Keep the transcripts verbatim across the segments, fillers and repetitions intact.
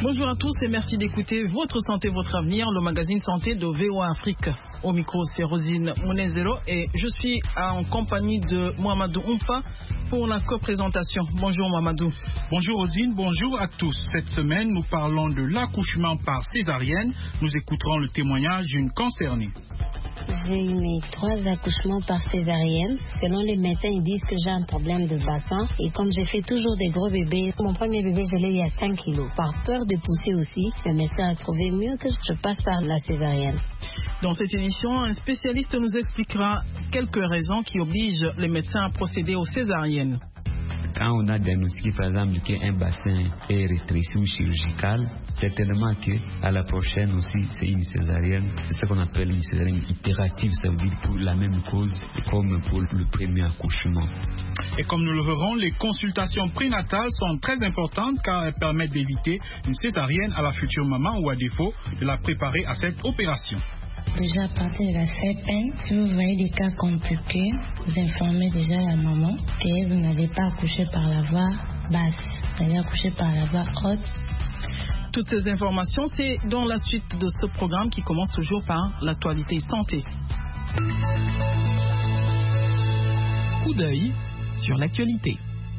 Bonjour à tous et merci d'écouter Votre Santé, Votre Avenir, le magazine santé de V O A Afrique. Au micro, c'est Rosine Mounezero et je suis en compagnie de Mohamedou Oumfa pour la co-présentation. Bonjour Mohamedou. Bonjour Rosine, bonjour à tous. Cette semaine, nous parlons de l'accouchement par césarienne. Nous écouterons le témoignage d'une concernée. J'ai eu mes trois accouchements par césarienne. Selon les médecins, ils disent que j'ai un problème de bassin. Et comme j'ai fait toujours des gros bébés, mon premier bébé, je l'ai eu à cinq kilos. Par peur de pousser aussi, le médecin a trouvé mieux que je passe par la césarienne. Dans cette édition, un spécialiste nous expliquera quelques raisons qui obligent les médecins à procéder aux césariennes. Quand on a diagnostiqué par exemple qu'un bassin est rétréci ou chirurgical, certainement qu'à la prochaine aussi c'est une césarienne. C'est ce qu'on appelle une césarienne itérative, ça veut dire pour la même cause comme pour le premier accouchement. Et comme nous le verrons, les consultations prénatales sont très importantes car elles permettent d'éviter une césarienne à la future maman ou à défaut de la préparer à cette opération. Déjà à partir de la septième, si vous voyez des cas compliqués, vous informez déjà la maman que vous n'avez pas accouché par la voie basse, vous avez accouché par la voie haute. Toutes ces informations, c'est dans la suite de ce programme qui commence toujours par l'actualité santé. Coup d'œil sur l'actualité.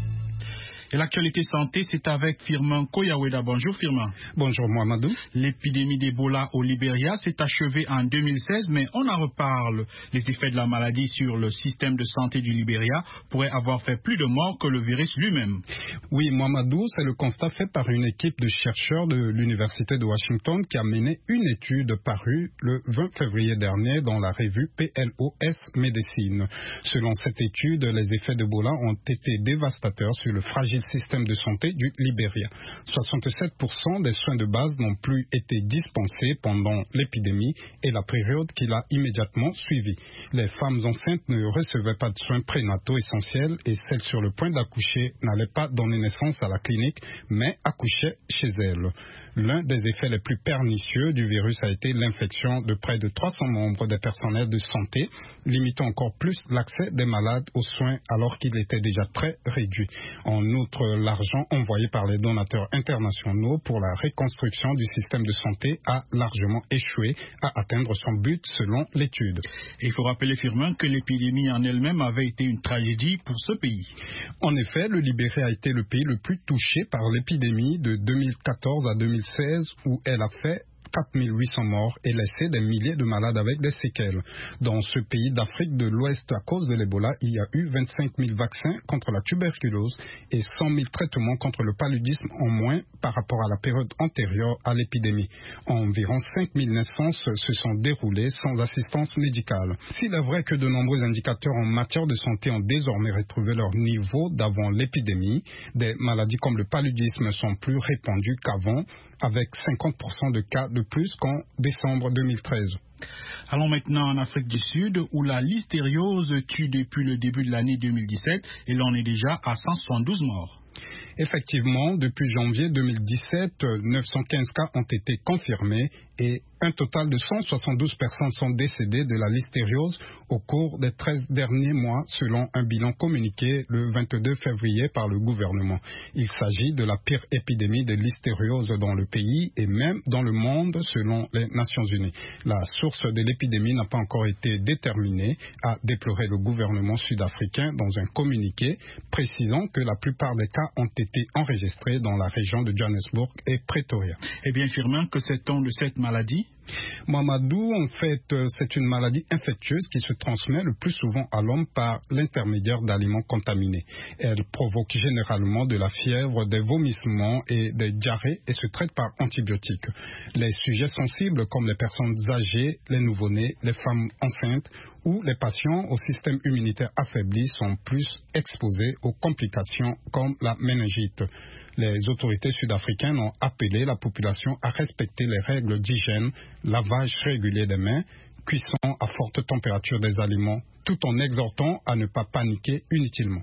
Et l'actualité santé, c'est avec Firmin Koyaweda. Bonjour Firmin. Bonjour Mohamedou. L'épidémie d'Ebola au Libéria s'est achevée en deux mille seize, mais on en reparle. Les effets de la maladie sur le système de santé du Libéria pourraient avoir fait plus de morts que le virus lui-même. Oui, Mohamedou, c'est le constat fait par une équipe de chercheurs de l'Université de Washington qui a mené une étude parue le vingt février dernier dans la revue P L O S Médecine. Selon cette étude, les effets d'Ebola ont été dévastateurs sur le fragile système de santé du Libéria. soixante-sept pour cent des soins de base n'ont plus été dispensés pendant l'épidémie et la période qui l'a immédiatement suivi. Les femmes enceintes ne recevaient pas de soins prénataux essentiels et celles sur le point d'accoucher n'allaient pas donner naissance à la clinique, mais accouchaient chez elles. L'un des effets les plus pernicieux du virus a été l'infection de près de trois cents membres des personnels de santé, limitant encore plus l'accès des malades aux soins alors qu'il était déjà très réduit. En outre, l'argent envoyé par les donateurs internationaux pour la reconstruction du système de santé a largement échoué à atteindre son but selon l'étude. Et il faut rappeler, Firmin, que l'épidémie en elle-même avait été une tragédie pour ce pays. En effet, le Libéria a été le pays le plus touché par l'épidémie de deux mille quatorze à deux mille seize où elle a fait quatre mille huit cents morts et laissé des milliers de malades avec des séquelles. Dans ce pays d'Afrique de l'Ouest, à cause de l'Ebola, il y a eu vingt-cinq mille vaccins contre la tuberculose et cent mille traitements contre le paludisme en moins par rapport à la période antérieure à l'épidémie. Environ cinq mille naissances se sont déroulées sans assistance médicale. S'il est vrai que de nombreux indicateurs en matière de santé ont désormais retrouvé leur niveau d'avant l'épidémie, des maladies comme le paludisme sont plus répandues qu'avant, avec cinquante pour cent de cas de plus qu'en décembre deux mille treize. Allons maintenant en Afrique du Sud, où la listériose tue depuis le début de l'année deux mille dix-sept et l'on est déjà à cent soixante-douze morts. Effectivement, depuis janvier deux mille dix-sept, neuf cent quinze cas ont été confirmés et un total de cent soixante-douze personnes sont décédées de la listériose au cours des treize derniers mois, selon un bilan communiqué le vingt-deux février par le gouvernement. Il s'agit de la pire épidémie de listériose dans le pays et même dans le monde, selon les Nations Unies. La source de l'épidémie n'a pas encore été déterminée, a déploré le gouvernement sud-africain dans un communiqué, précisant que la plupart des cas ont été enregistrés dans la région de Johannesburg et Pretoria. Eh bien, Firmin, que sait-on de cette maladie? Mohamedou, en fait, c'est une maladie infectieuse qui se transmet le plus souvent à l'homme par l'intermédiaire d'aliments contaminés. Elle provoque généralement de la fièvre, des vomissements et des diarrhées et se traite par antibiotiques. Les sujets sensibles comme les personnes âgées, les nouveau-nés, les femmes enceintes ou les patients au système immunitaire affaibli sont plus exposés aux complications comme la méningite. Les autorités sud-africaines ont appelé la population à respecter les règles d'hygiène, lavage régulier des mains, cuisson à forte température des aliments, tout en exhortant à ne pas paniquer inutilement.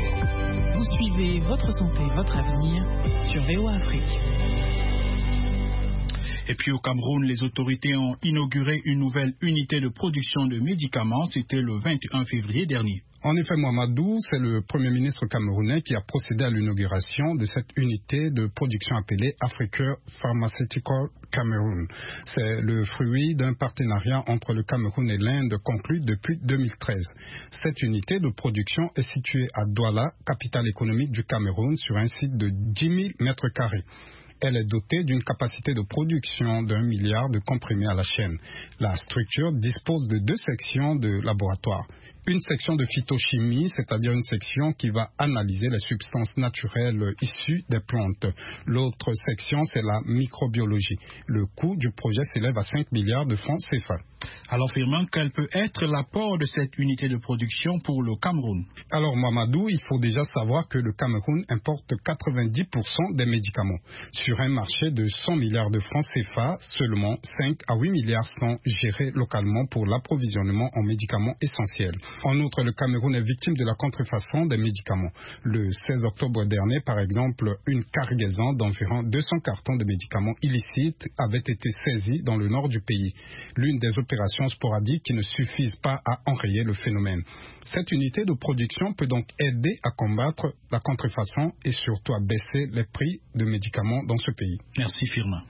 Vous suivez Votre Santé, Votre Avenir sur V O A Afrique. Et puis au Cameroun, les autorités ont inauguré une nouvelle unité de production de médicaments. C'était le vingt et un février dernier. En effet, Mamadou, c'est le Premier ministre camerounais qui a procédé à l'inauguration de cette unité de production appelée Africa Pharmaceutical Cameroon. C'est le fruit d'un partenariat entre le Cameroun et l'Inde conclu depuis deux mille treize. Cette unité de production est située à Douala, capitale économique du Cameroun, sur un site de dix mille mètres carrés. Elle est dotée d'une capacité de production d'un milliard de comprimés à la chaîne. La structure dispose de deux sections de laboratoire. Une section de phytochimie, c'est-à-dire une section qui va analyser les substances naturelles issues des plantes. L'autre section, c'est la microbiologie. Le coût du projet s'élève à cinq milliards de francs C F A. Alors, Firmin, quel peut être l'apport de cette unité de production pour le Cameroun? Alors, Mamadou, il faut déjà savoir que le Cameroun importe quatre-vingt-dix pour cent des médicaments. Sur un marché de cent milliards de francs C F A, seulement cinq à huit milliards sont gérés localement pour l'approvisionnement en médicaments essentiels. En outre, le Cameroun est victime de la contrefaçon des médicaments. Le seize octobre dernier, par exemple, une cargaison d'environ deux cents cartons de médicaments illicites avait été saisie dans le nord du pays. L'une des opérations sporadiques qui ne suffisent pas à enrayer le phénomène. Cette unité de production peut donc aider à combattre la contrefaçon et surtout à baisser les prix de médicaments dans ce pays. Merci Firmin.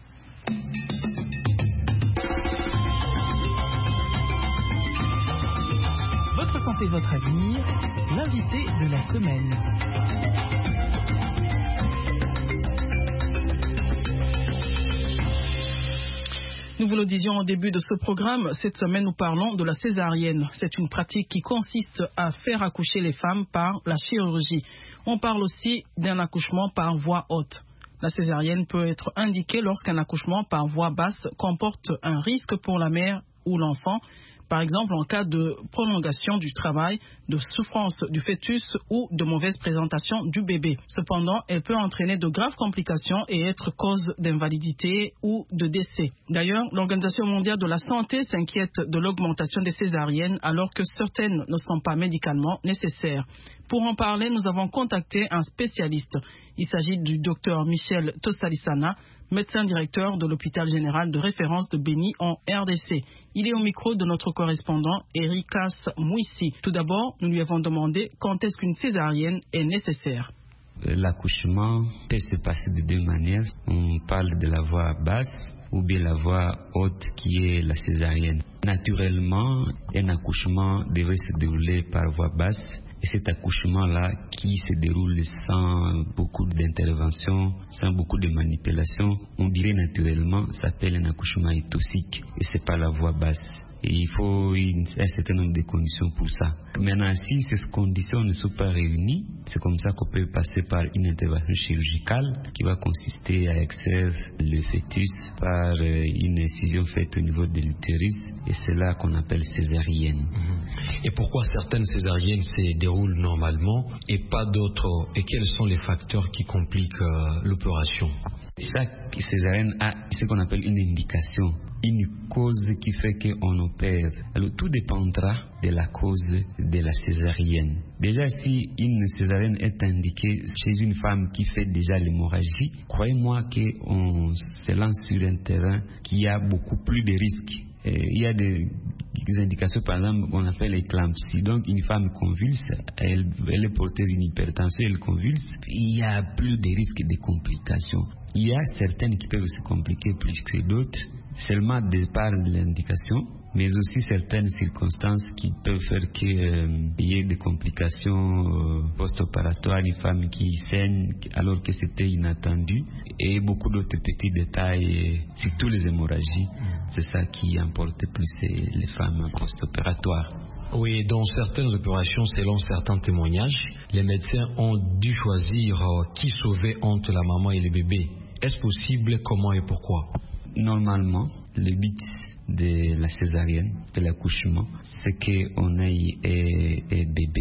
Votre santé, votre avenir, l'invité de la semaine. Nous vous le disions au début de ce programme, cette semaine nous parlons de la césarienne. C'est une pratique qui consiste à faire accoucher les femmes par la chirurgie. On parle aussi d'un accouchement par voie haute. La césarienne peut être indiquée lorsqu'un accouchement par voie basse comporte un risque pour la mère ou l'enfant, par exemple en cas de prolongation du travail, de souffrance du fœtus ou de mauvaise présentation du bébé. Cependant, elle peut entraîner de graves complications et être cause d'invalidité ou de décès. D'ailleurs, l'Organisation mondiale de la santé s'inquiète de l'augmentation des césariennes alors que certaines ne sont pas médicalement nécessaires. Pour en parler, nous avons contacté un spécialiste. Il s'agit du docteur Michel Tosalisana, médecin directeur de l'hôpital général de référence de Béni en R D C. Il est au micro de notre correspondant Erikas Mouissi. Tout d'abord, nous lui avons demandé quand est-ce qu'une césarienne est nécessaire. L'accouchement peut se passer de deux manières. On parle de la voie basse ou bien la voie haute qui est la césarienne. Naturellement, un accouchement devrait se dérouler par voie basse. Et cet accouchement-là qui se déroule sans beaucoup d'intervention, sans beaucoup de manipulation, on dirait naturellement, s'appelle un accouchement étosique et c'est pas la voie basse. Et il faut une, un certain nombre de conditions pour ça. Maintenant, si ces conditions ne sont pas réunies, c'est comme ça qu'on peut passer par une intervention chirurgicale qui va consister à extraire le fœtus par une incision faite au niveau de l'utérus et c'est là qu'on appelle césarienne. Mmh. Et pourquoi certaines césariennes se déroulent normalement et pas d'autres? Et quels sont les facteurs qui compliquent euh, l'opération? Chaque césarienne a ce qu'on appelle une indication, une cause qui fait qu'on opère. Alors tout dépendra de la cause de la césarienne. Déjà, si une césarienne est indiquée chez une femme qui fait déjà l'hémorragie, croyez-moi qu'on se lance sur un terrain qui a beaucoup plus de risques. Et il y a des, des indications, par exemple, qu'on appelle l'éclampsie. Donc, une femme convulse, elle, elle est porteuse d'une hypertension, elle convulse, il y a plus de risques de complications. Il y a certaines qui peuvent se compliquer plus que d'autres, seulement de par l'indication, mais aussi certaines circonstances qui peuvent faire qu'il euh, y ait des complications euh, post-opératoires, une femme qui saigne alors que c'était inattendu, et beaucoup d'autres petits détails, surtout les hémorragies, c'est ça qui importe plus les femmes post-opératoires. Oui, dans certaines opérations, selon certains témoignages, les médecins ont dû choisir euh, qui sauver entre la maman et le bébé. Est-ce possible? Comment et pourquoi? Normalement, le but de la césarienne, de l'accouchement, c'est qu'on ait un bébé.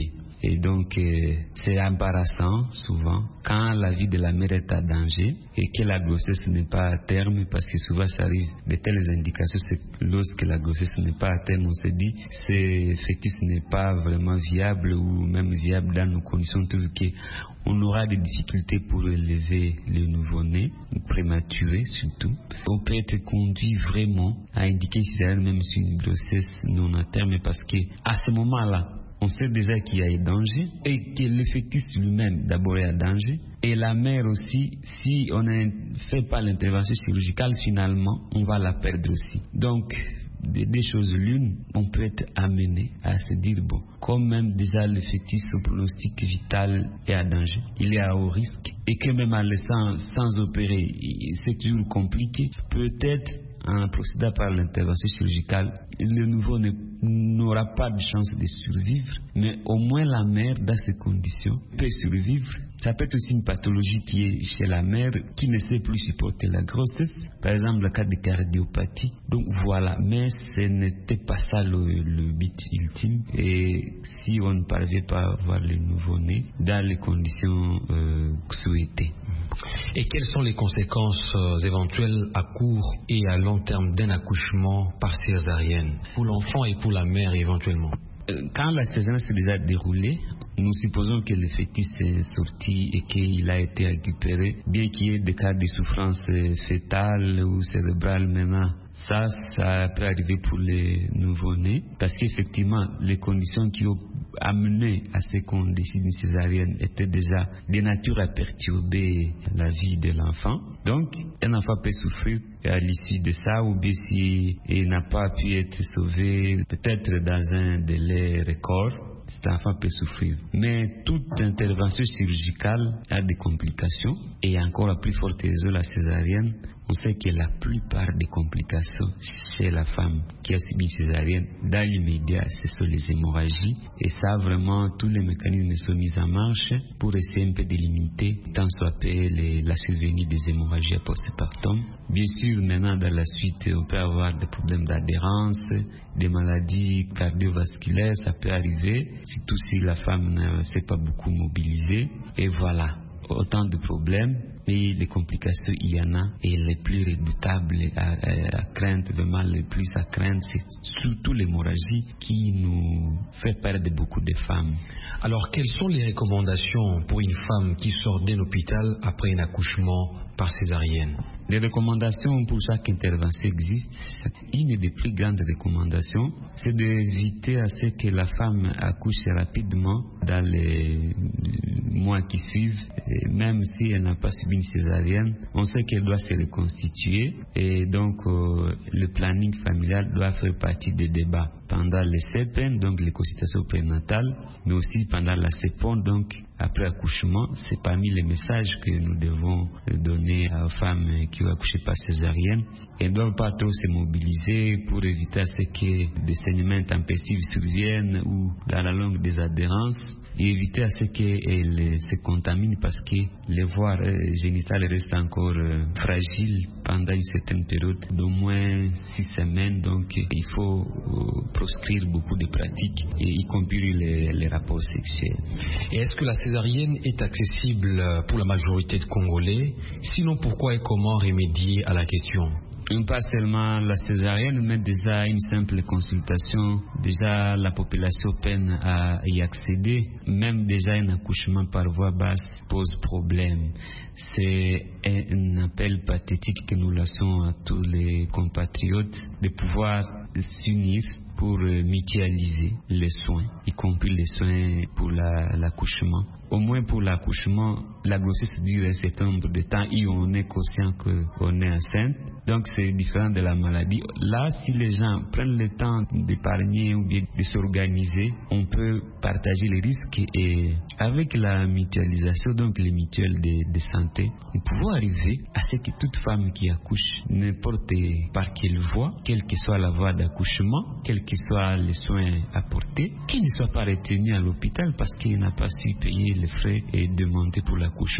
Et donc, euh, c'est embarrassant souvent quand la vie de la mère est à danger et que la grossesse n'est pas à terme, parce que souvent ça arrive de telles indications, c'est que lorsque la grossesse n'est pas à terme, on se dit ce fœtus n'est pas vraiment viable ou même viable dans nos conditions, vu qu'on aura des difficultés pour élever le nouveau-né, prématuré surtout. On peut être conduit vraiment à indiquer si c'est même sur une grossesse non à terme, parce que à ce moment-là, on sait déjà qu'il y a un danger et que le fœtus lui-même d'abord est à danger, et la mère aussi, si on ne fait pas l'intervention chirurgicale, finalement on va la perdre aussi. Donc des, des choses l'une, on peut être amené à se dire bon, comme même déjà le fœtus au pronostic vital est à danger, il est à haut risque, et que même en laissant sans opérer, c'est toujours compliqué, peut-être en procédant par l'intervention chirurgicale, le nouveau n'aura pas de chance de survivre, mais au moins la mère, dans ces conditions, peut survivre. Ça peut être aussi une pathologie qui est chez la mère, qui ne sait plus supporter la grossesse, par exemple le cas de cardiopathie. Donc voilà, mais ce n'était pas ça le, le but ultime. Et si on ne parvient pas à avoir le nouveau-né dans les conditions euh, souhaitées. Et quelles sont les conséquences euh, éventuelles à court et à long terme d'un accouchement par césarienne pour l'enfant et pour la mère éventuellement? Quand la césarienne s'est déjà déroulée, nous supposons que le fœtus est sorti et qu'il a été récupéré, bien qu'il y ait des cas de souffrance fétale ou cérébrale maintenant. Ça, ça peut arriver pour les nouveau-nés, parce qu'effectivement, les conditions qui ont amené à ce qu'on décide une césarienne étaient déjà de nature à perturber la vie de l'enfant. Donc, un enfant peut souffrir à l'issue de ça, ou bien s'il n'a pas pu être sauvé, peut-être dans un délai record, cet enfant peut souffrir. Mais toute intervention chirurgicale a des complications, et encore à plus forte raison la césarienne. On sait que la plupart des complications chez la femme qui a subi une césarienne, dans l'immédiat, ce sont les hémorragies. Et ça, vraiment, tous les mécanismes sont mis en marche pour essayer un peu de limiter, tant soit peu, les, la survenue des hémorragies post-partum. Bien sûr, maintenant, dans la suite, on peut avoir des problèmes d'adhérence, des maladies cardiovasculaires, ça peut arriver, surtout si la femme ne s'est pas beaucoup mobilisée. Et voilà. Autant de problèmes, mais les complications, il y en a, et les plus redoutables à, à, à craindre, vraiment les plus à craindre, c'est surtout l'hémorragie qui nous fait perdre beaucoup de femmes. Alors, quelles sont les recommandations pour une femme qui sort d'un hôpital après un accouchement par césarienne? Les recommandations pour chaque intervention existent. Une des plus grandes recommandations, c'est d'éviter à ce que la femme accouche rapidement dans les mois qui suivent. Et même si elle n'a pas subi une césarienne, on sait qu'elle doit se reconstituer, et donc euh, le planning familial doit faire partie des débats pendant les C P N, donc les consultations prénatales, mais aussi pendant la C P O N, donc après accouchement. C'est parmi les messages que nous devons donner aux femmes qui ont accouché par césarienne. Elles ne doivent pas trop se mobiliser pour éviter à ce que des saignements intempestifs surviennent ou dans la longue des adhérences, et éviter à ce qu'elles se contaminent, parce que les voies génitales restent encore euh, fragiles pendant une certaine période d'au moins six semaines. Donc il faut euh, proscrire beaucoup de pratiques, et y compris les, les rapports sexuels. Et est-ce que la césarienne est accessible pour la majorité de Congolais? Sinon, pourquoi et comment remédier à la question? Pas seulement la césarienne, mais déjà une simple consultation, déjà la population peine à y accéder. Même déjà un accouchement par voie basse pose problème. C'est un appel pathétique que nous laissons à tous les compatriotes de pouvoir s'unir pour mutualiser les soins, y compris les soins pour la, l'accouchement. Au moins pour l'accouchement, la grossesse dure un certain nombre de temps et on est conscient qu'on est enceinte. Donc c'est différent de la maladie. Là, si les gens prennent le temps d'épargner ou bien de s'organiser, on peut partager les risques, et avec la mutualisation, donc les mutuelles de, de santé, nous pouvons arriver à ce que toute femme qui accouche, n'importe par quelle voie, quelle que soit la voie d'accouchement, quels que soient les soins apportés, qu'il ne soit pas retenu à l'hôpital parce qu'il n'a pas su payer les frais et demander pour l'accouchement.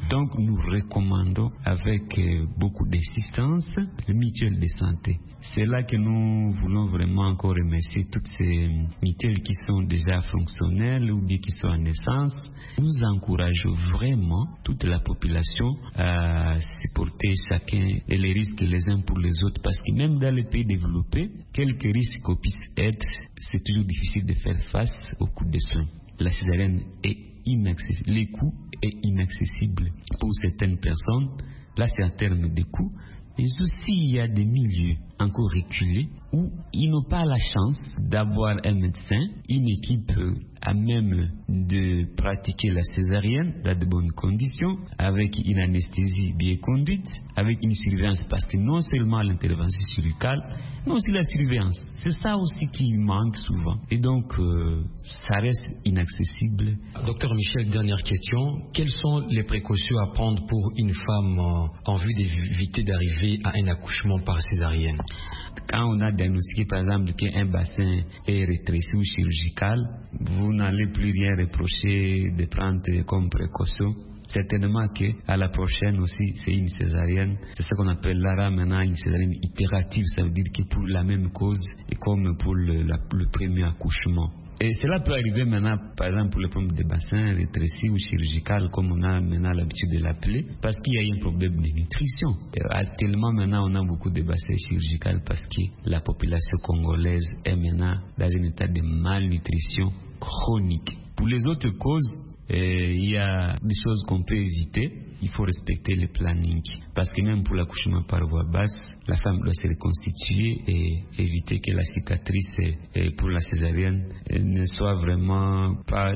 Donc nous recommandons avec euh, beaucoup d'insistance le mutuelle de santé. C'est là que nous voulons vraiment encore remercier toutes ces mutuelles qui sont déjà fonctionnelles ou bien qui sont en naissance. Nous encourageons vraiment toute la population à supporter chacun et les risques les uns pour les autres, parce que même dans les pays développés, quelques risques qu'on puisse être, c'est toujours difficile de faire face au coût des soins. La césarienne est inaccessible, les coûts est inaccessible pour certaines personnes. Là, c'est en termes de coûts. Mais aussi, il y a des milieux encore reculés où ils n'ont pas la chance d'avoir un médecin, une équipe à même de pratiquer la césarienne dans de bonnes conditions, avec une anesthésie bien conduite, avec une surveillance, parce que non seulement l'intervention chirurgicale, mais aussi la surveillance. C'est ça aussi qui manque souvent. Et donc, euh, ça reste inaccessible. Docteur Michel, dernière question. Quelles sont les précautions à prendre pour une femme euh, en vue d'éviter d'arriver à un accouchement par césarienne? Quand on a diagnostiqué par exemple qu'un bassin est rétréci ou chirurgical, vous n'allez plus rien reprocher de prendre comme précaution. Certainement qu'à la prochaine aussi, c'est une césarienne. C'est ce qu'on appelle là maintenant une césarienne itérative. Ça veut dire que pour la même cause et comme pour le, la, le premier accouchement. Et cela peut arriver maintenant, par exemple, pour le problème des bassins rétrécis ou chirurgical, comme on a maintenant l'habitude de l'appeler, parce qu'il y a un problème de nutrition. Et actuellement, maintenant, on a beaucoup de bassins chirurgicaux parce que la population congolaise est maintenant dans un état de malnutrition chronique. Pour les autres causes, Et il y a des choses qu'on peut éviter. Il faut respecter le planning. Parce que même pour l'accouchement par voie basse, la femme doit se reconstituer et éviter que la cicatrice pour la césarienne ne soit vraiment pas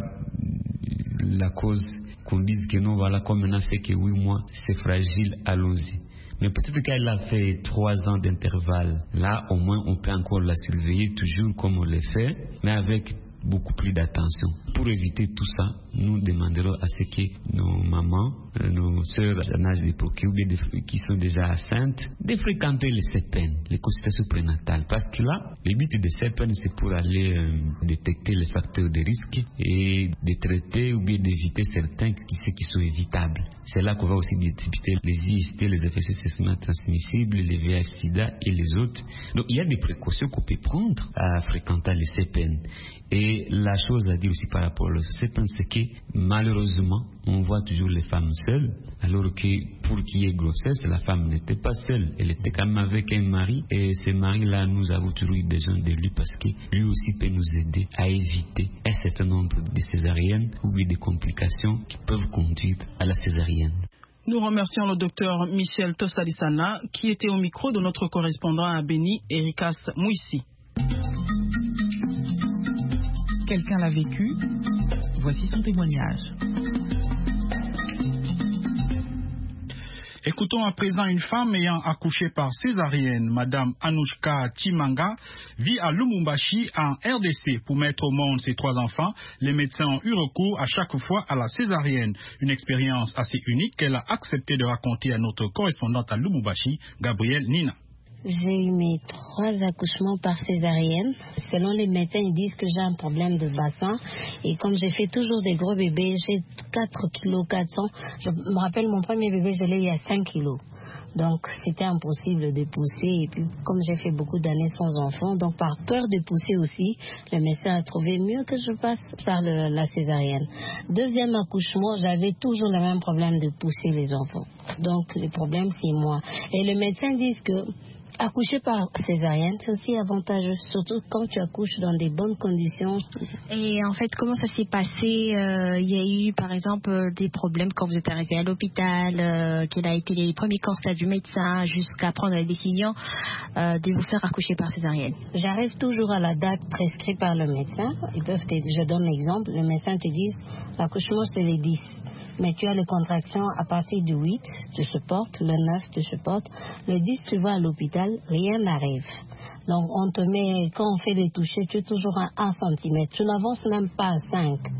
la cause qu'on dise que non, voilà, comme on a fait que huit mois, c'est fragile, allons-y. Mais peut-être qu'elle a fait trois ans d'intervalle. Là, au moins, on peut encore la surveiller toujours comme on le fait, mais avec beaucoup plus d'attention. Pour éviter tout ça, nous demanderons à ce que nos mamans, nos sœurs en âge de procréer ou bien qui sont déjà enceintes, de fréquenter les C P N, les consultations prénatales. Parce que là, le but des C P N, c'est pour aller euh, détecter les facteurs de risque et de traiter ou bien d'éviter certains qui, qui sont évitables. C'est là qu'on va aussi détecter les I S T, les infections sexuellement transmissibles, les V I H sida et les autres. Donc, il y a des précautions qu'on peut prendre à fréquenter les C P N. Et la chose à dire aussi par rapport au C P N, c'est que malheureusement, on voit toujours les femmes seules, alors que pour qu'il y ait grossesse, la femme n'était pas seule. Elle était quand même avec un mari, et ce mari-là, nous avons toujours eu besoin de lui parce que lui aussi peut nous aider à éviter un certain nombre de césariennes ou de complications qui peuvent conduire à la césarienne. Nous remercions le docteur Michel Tossadissana qui était au micro de notre correspondant à Béni, Ericas Mouissi. Quelqu'un l'a vécu, voici son témoignage. Écoutons à présent une femme ayant accouché par césarienne. Madame Anouchka Chimanga vit à Lumumbashi en R D C. Pour mettre au monde ses trois enfants, les médecins ont eu recours à chaque fois à la césarienne. Une expérience assez unique qu'elle a accepté de raconter à notre correspondante à Lumumbashi, Gabrielle Nina. J'ai eu mes trois accouchements par césarienne. Selon les médecins, ils disent que j'ai un problème de bassin. Et comme j'ai fait toujours des gros bébés, j'ai quatre kilos quatre cents. Je me rappelle, mon premier bébé, je l'ai eu à cinq kilos. Donc, c'était impossible de pousser. Et puis, comme j'ai fait beaucoup d'années sans enfant, donc par peur de pousser aussi, le médecin a trouvé mieux que je passe par le, la césarienne. Deuxième accouchement, j'avais toujours le même problème de pousser les enfants. Donc, le problème, c'est moi. Et les médecins disent que accoucher par césarienne, c'est aussi avantageux, surtout quand tu accouches dans des bonnes conditions. Et en fait, comment ça s'est passé? euh, Il y a eu, par exemple, des problèmes quand vous êtes arrivé à l'hôpital, euh, quels a été les premiers constats du médecin jusqu'à prendre la décision euh, de vous faire accoucher par césarienne? J'arrive toujours à la date prescrite par le médecin. Ils peuvent te, je donne l'exemple, le médecin te dit l'accouchement c'est les dix. Mais tu as les contractions à partir du huit, tu supportes, le neuf, tu supportes. Le dix, tu vas à l'hôpital, rien n'arrive. Donc, on te met, quand on fait les touchés, tu es toujours à un centimètre. Tu n'avances même pas à cinq.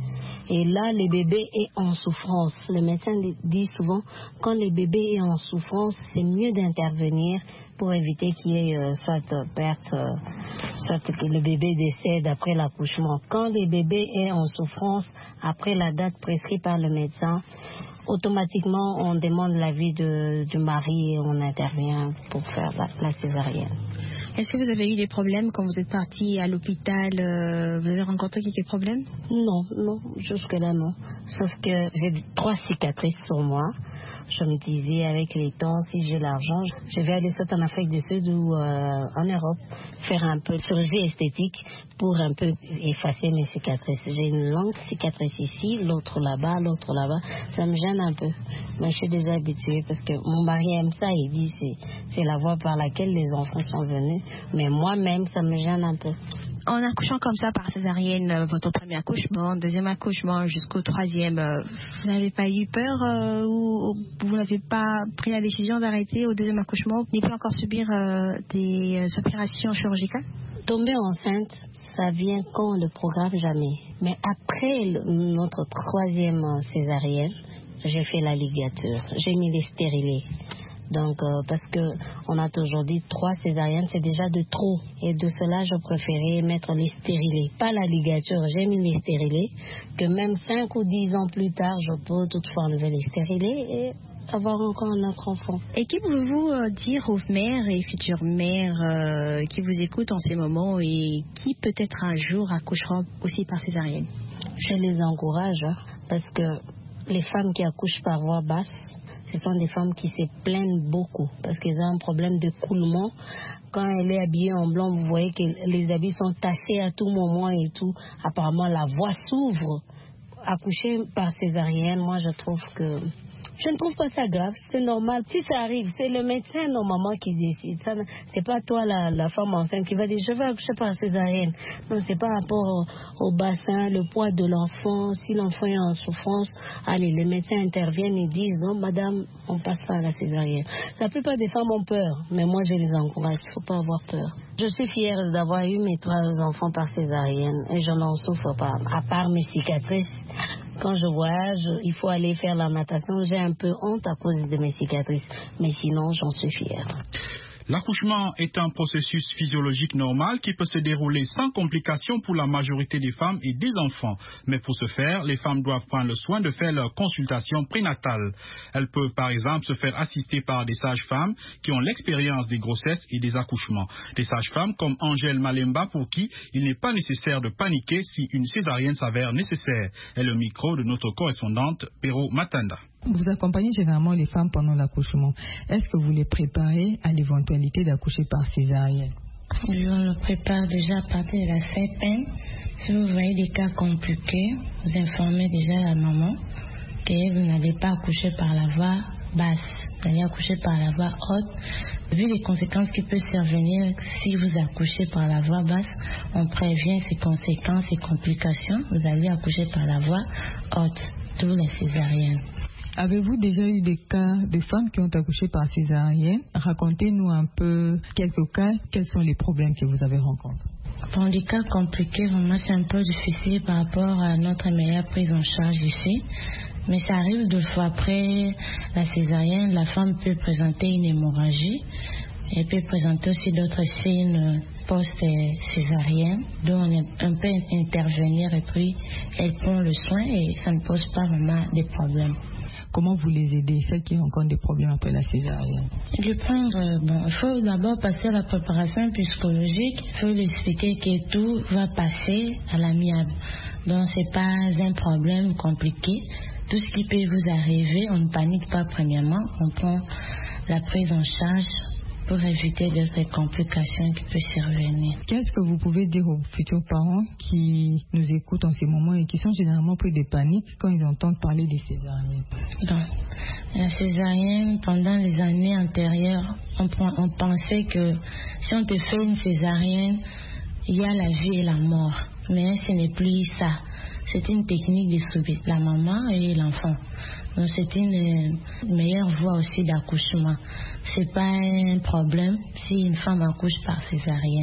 Et là, le bébé est en souffrance. Le médecin dit souvent, quand le bébé est en souffrance, c'est mieux d'intervenir pour éviter qu'il y ait euh, soit perte, euh, soit que le bébé décède après l'accouchement. Quand le bébé est en souffrance, après la date prescrite par le médecin, automatiquement, on demande l'avis de, du mari et on intervient pour faire la, la césarienne. Est-ce que vous avez eu des problèmes quand vous êtes parti à l'hôpital? euh, Vous avez rencontré quelques problèmes? Non, non, jusque-là non. Sauf que j'ai trois cicatrices sur moi. Je me disais, avec les temps, si j'ai l'argent, je vais aller soit en Afrique du Sud ou euh, en Europe, faire un peu de chirurgie esthétique pour un peu effacer mes cicatrices. J'ai une longue cicatrice ici, l'autre là-bas, l'autre là-bas. Ça me gêne un peu. Mais je suis déjà habituée parce que mon mari aime ça. Il dit c'est c'est la voie par laquelle les enfants sont venus. Mais moi-même, ça me gêne un peu. En accouchant comme ça par césarienne, euh, votre premier accouchement, deuxième accouchement jusqu'au troisième, euh, vous n'avez pas eu peur euh, ou, ou vous n'avez pas pris la décision d'arrêter au deuxième accouchement, ni pas encore subir euh, des euh, opérations chirurgicales? Tomber enceinte, ça vient quand on le programme jamais. Mais après le, notre troisième césarienne, j'ai fait la ligature, j'ai mis les stérilés. Donc, euh, parce que on a aujourd'hui trois césariennes, c'est déjà de trop. Et de cela, je préférais mettre les stérilés. Pas la ligature, j'ai mis les stérilés. Que même cinq ou dix ans plus tard, je peux toutefois enlever les stérilés et avoir encore un autre enfant. Et que pouvez-vous euh, dire aux mères et futures mères euh, qui vous écoutent en ces moments et qui peut-être un jour accoucheront aussi par césarienne? Je les encourage, hein, parce que les femmes qui accouchent par voie basse, ce sont des femmes qui se plaignent beaucoup parce qu'elles ont un problème de coulement. Quand elle est habillée en blanc, vous voyez que les habits sont tachés à tout moment et tout. Apparemment, la voie s'ouvre. Accoucher par césarienne, moi, je trouve que... Je ne trouve pas ça grave, c'est normal. Si ça arrive, c'est le médecin normalement qui décide. Ça, c'est pas toi, la, la femme enceinte, qui va dire je vais accoucher par césarienne. Non, c'est par rapport au, au bassin, le poids de l'enfant. Si l'enfant est en souffrance, allez, les médecins interviennent et disent non, madame, on passe pas à la césarienne. La plupart des femmes ont peur, mais moi je les encourage. Il faut pas avoir peur. Je suis fière d'avoir eu mes trois enfants par césarienne et je n'en souffre pas, à part mes cicatrices. Quand je voyage, il faut aller faire la natation. J'ai un peu honte à cause de mes cicatrices. Mais sinon, j'en suis fière. L'accouchement est un processus physiologique normal qui peut se dérouler sans complications pour la majorité des femmes et des enfants. Mais pour ce faire, les femmes doivent prendre le soin de faire leur consultation prénatale. Elles peuvent par exemple se faire assister par des sages-femmes qui ont l'expérience des grossesses et des accouchements. Des sages-femmes comme Angèle Malemba pour qui il n'est pas nécessaire de paniquer si une césarienne s'avère nécessaire. Et le micro de notre correspondante Pero Matanda. Vous accompagnez généralement les femmes pendant l'accouchement. Est-ce que vous les préparez à l'éventualité d'accoucher par césarienne? Oui, on le prépare déjà à partir de la C P N. Si vous voyez des cas compliqués, vous informez déjà la maman que vous n'allez pas accoucher par la voie basse, vous allez accoucher par la voie haute. Vu les conséquences qui peuvent survenir si vous accouchez par la voie basse, on prévient ces conséquences et complications. Vous allez accoucher par la voie haute, d'où la césarienne. Avez-vous déjà eu des cas de femmes qui ont accouché par césarienne? Racontez-nous un peu quelques cas, quels sont les problèmes que vous avez rencontrés? Pour les cas compliqués, vraiment c'est un peu difficile par rapport à notre meilleure prise en charge ici. Mais ça arrive deux fois après la césarienne, la femme peut présenter une hémorragie. Elle peut présenter aussi d'autres signes post-césarienne, dont on peut intervenir et puis elle prend le soin et ça ne pose pas vraiment de problèmes. Comment vous les aidez, celles qui ont encore des problèmes après la césarienne? Le prendre, bon, il faut d'abord passer à la préparation psychologique. Il faut lui expliquer que tout va passer à l'amiable. Donc, c'est pas un problème compliqué. Tout ce qui peut vous arriver, on ne panique pas premièrement. On prend la prise en charge pour éviter d'autres complications qui peuvent survenir. Qu'est-ce que vous pouvez dire aux futurs parents qui nous écoutent en ces moments et qui sont généralement pris de panique quand ils entendent parler des césariennes? Donc, la césarienne, pendant les années antérieures, on, on pensait que si on te fait une césarienne, il y a la vie et la mort. Mais ce n'est plus ça. C'est une technique de sauver la maman et l'enfant. Donc c'est une meilleure voie aussi d'accouchement. C'est pas un problème si une femme accouche par césarienne.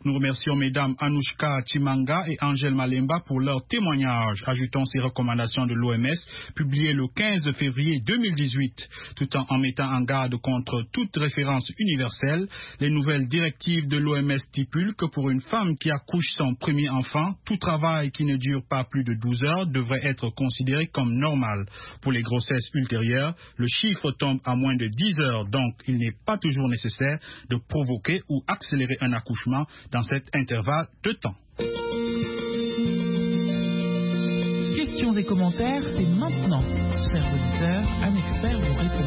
Nous remercions mesdames Anouchka Timanga et Angèle Malemba pour leur témoignage, ajoutant ces recommandations de l'O M S publiées le quinze février deux mille dix-huit. Tout en, en mettant en garde contre toute référence universelle, les nouvelles directives de l'O M S stipulent que pour une femme qui accouche son premier enfant, tout travail qui ne dure pas plus de douze heures devrait être considéré comme normal. Pour les grossesses ultérieures, le chiffre tombe à moins de dix heures, donc il n'est pas toujours nécessaire de provoquer ou accélérer un accouchement dans cet intervalle de temps. Questions et commentaires, c'est maintenant. Chers auditeurs, un expert vous répond.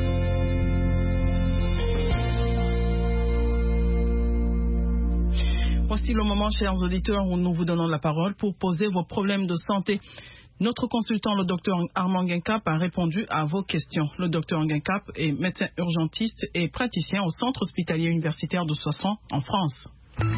Voici le moment, chers auditeurs, où nous vous donnons la parole pour poser vos problèmes de santé. Notre consultant, le docteur Armand Nguenkap, a répondu à vos questions. Le docteur Nguenkap est médecin urgentiste et praticien au centre hospitalier universitaire de Soissons, en France.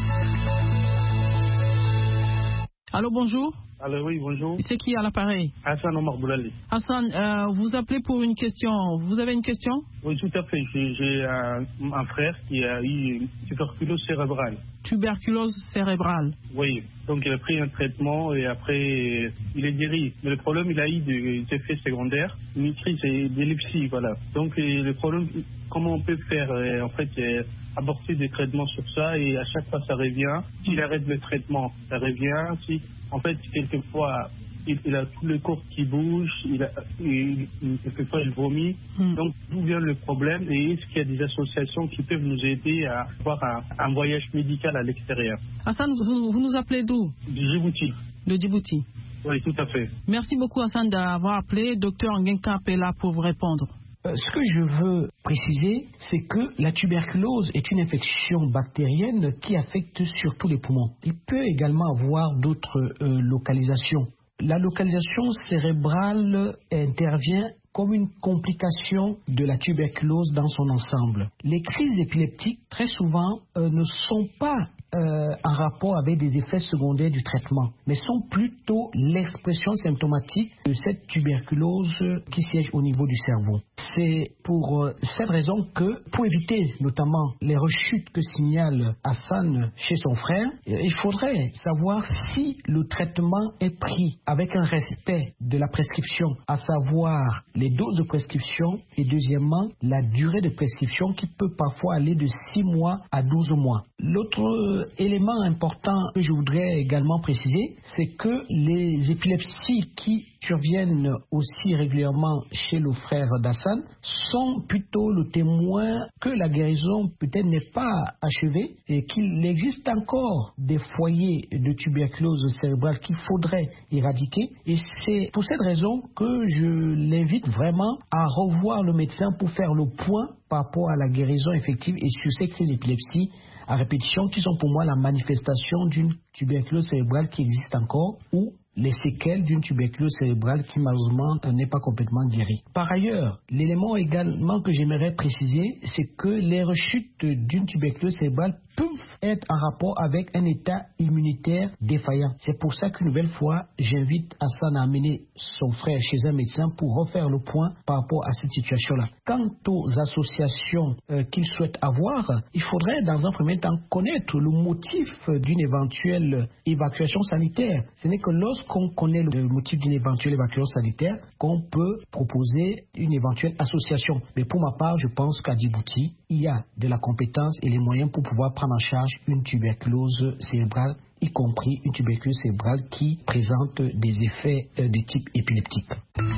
Allô, bonjour. Allô, oui, bonjour. C'est qui à l'appareil? Hassan Omar Boulali. Hassan, euh, vous appelez pour une question. Vous avez une question? Oui, tout à fait. J'ai, j'ai un, un frère qui a eu une tuberculose cérébrale. Tuberculose cérébrale. Oui, donc il a pris un traitement et après il est guéri. Mais le problème, il a eu des effets secondaires, une crise d'épilepsie, voilà. Donc le problème, comment on peut faire en fait aborder des traitements sur ça et à chaque fois ça revient. S'il arrête le traitement, ça revient. Si, en fait, quelquefois, il, il a tout le corps qui bouge, il a, il, il, quelquefois il vomit. Mm. Donc, d'où vient le problème et est-ce qu'il y a des associations qui peuvent nous aider à avoir un, un voyage médical à l'extérieur? Hassan, vous, vous nous appelez d'où? De Djibouti. De Djibouti. Oui, tout à fait. Merci beaucoup, Hassan, d'avoir appelé. Docteur Nguenkap est là pour vous répondre. Ce que je veux préciser, c'est que la tuberculose est une infection bactérienne qui affecte surtout les poumons. Il peut également avoir d'autres euh, localisations. La localisation cérébrale intervient comme une complication de la tuberculose dans son ensemble. Les crises épileptiques, très souvent, euh, ne sont pas Euh, en rapport avec des effets secondaires du traitement, mais sont plutôt l'expression symptomatique de cette tuberculose qui siège au niveau du cerveau. C'est pour euh, cette raison que, pour éviter notamment les rechutes que signale Hassan chez son frère, euh, il faudrait savoir si le traitement est pris avec un respect de la prescription, à savoir les doses de prescription et deuxièmement la durée de prescription qui peut parfois aller de six mois à douze mois. L'autre élément important que je voudrais également préciser, c'est que les épilepsies qui surviennent aussi régulièrement chez le frère d'Hassan sont plutôt le témoin que la guérison peut-être n'est pas achevée et qu'il existe encore des foyers de tuberculose cérébrale qu'il faudrait éradiquer. Et c'est pour cette raison que je l'invite vraiment à revoir le médecin pour faire le point par rapport à la guérison effective et sur ces crises d'épilepsie à répétition qui sont pour moi la manifestation d'une tuberculose cérébrale qui existe encore ou les séquelles d'une tuberculose cérébrale qui malheureusement n'est pas complètement guérie. Par ailleurs, l'élément également que j'aimerais préciser, c'est que les rechutes d'une tuberculose cérébrale peuvent être en rapport avec un état immunitaire défaillant. C'est pour ça qu'une nouvelle fois, j'invite Hassan à amener son frère chez un médecin pour refaire le point par rapport à cette situation-là. Quant aux associations euh, qu'il souhaite avoir, il faudrait dans un premier temps connaître le motif d'une éventuelle évacuation sanitaire. Ce n'est que lorsqu'on connaît le motif d'une éventuelle évacuation sanitaire qu'on peut proposer une éventuelle association. Mais pour ma part, je pense qu'à Djibouti, il y a de la compétence et les moyens pour pouvoir prendre en charge une tuberculose cérébrale, y compris une tuberculose cérébrale qui présente des effets euh, de type épileptique.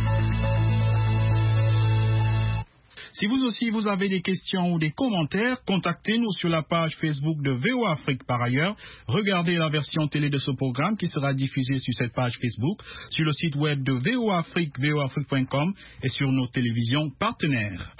Si vous aussi vous avez des questions ou des commentaires, contactez-nous sur la page Facebook de V O A Afrique. Par ailleurs, regardez la version télé de ce programme qui sera diffusée sur cette page Facebook, sur le site web de V O A Afrique, v o afrique point com et sur nos télévisions partenaires.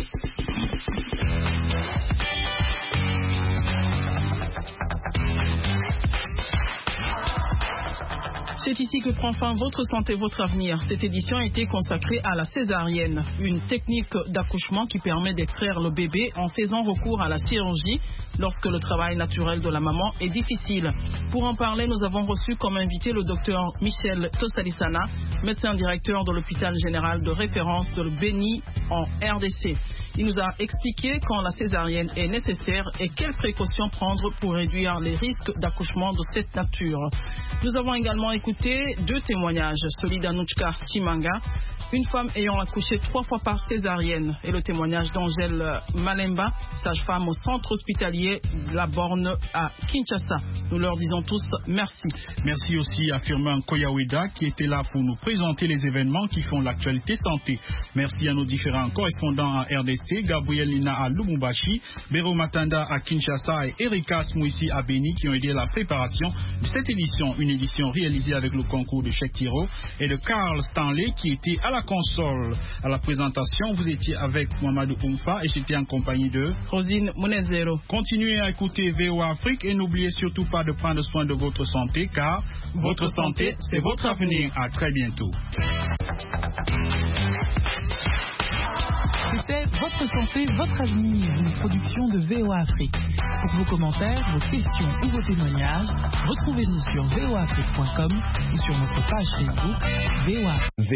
C'est ici que prend fin Votre santé, votre avenir. Cette édition a été consacrée à la césarienne, une technique d'accouchement qui permet d'extraire le bébé en faisant recours à la chirurgie lorsque le travail naturel de la maman est difficile. Pour en parler, nous avons reçu comme invité le docteur Michel Tosalisana, médecin directeur de l'hôpital général de référence de Béni en R D C. Il nous a expliqué quand la césarienne est nécessaire et quelles précautions prendre pour réduire les risques d'accouchement de cette nature. Nous avons également écouté deux témoignages, celui d'Anouchka Chimanga, une femme ayant accouché trois fois par césarienne, et le témoignage d'Angèle Malemba, sage-femme au centre hospitalier La Borne à Kinshasa. Nous leur disons tous merci. Merci aussi à Firmin Koyaweda qui était là pour nous présenter les événements qui font l'actualité santé. Merci à nos différents correspondants à R D C, Gabriel Lina à Lubumbashi, Bero Matanda à Kinshasa et Erika Smouissi à Béni qui ont aidé à la préparation de cette édition, une édition réalisée avec le concours de Cheikh Tiro et de Carl Stanley qui était à la console. À la présentation, vous étiez avec Mamadou Oumfa et j'étais en compagnie de Rosine Mounezero. Continuez à écouter V O A Afrique et n'oubliez surtout pas de prendre soin de votre santé car votre santé, c'est votre avenir. À très bientôt. C'était Votre santé, votre avenir, une production de V O A Afrique. Pour vos commentaires, vos questions ou vos témoignages, retrouvez-nous sur v o afrique point com ou sur notre page Facebook V O A.